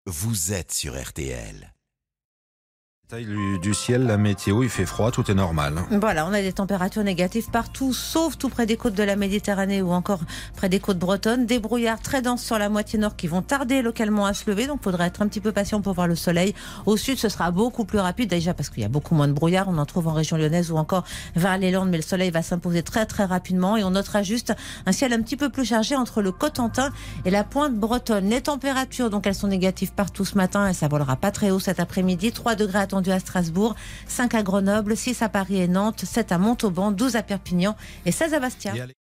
vous êtes sur RTL. Taille du ciel, la météo, il fait froid, tout est normal. Voilà, on a des températures négatives partout, sauf tout près des côtes de la Méditerranée ou encore près des côtes bretonnes. Des brouillards très denses sur la moitié nord qui vont tarder localement à se lever, donc il faudra être un petit peu patient pour voir le soleil. Au sud, ce sera beaucoup plus rapide, déjà parce qu'il y a beaucoup moins de brouillard. On en trouve en région lyonnaise ou encore vers les Landes, mais le soleil va s'imposer très très rapidement et on notera juste un ciel un petit peu plus chargé entre le Cotentin et la pointe bretonne. Les températures, donc elles sont négatives partout ce matin et ça volera pas très haut cet après-midi. 3 degrés attendus à Strasbourg, 5 à Grenoble, 6 à Paris et Nantes, 7 à Montauban, 12 à Perpignan et 16 à Bastia.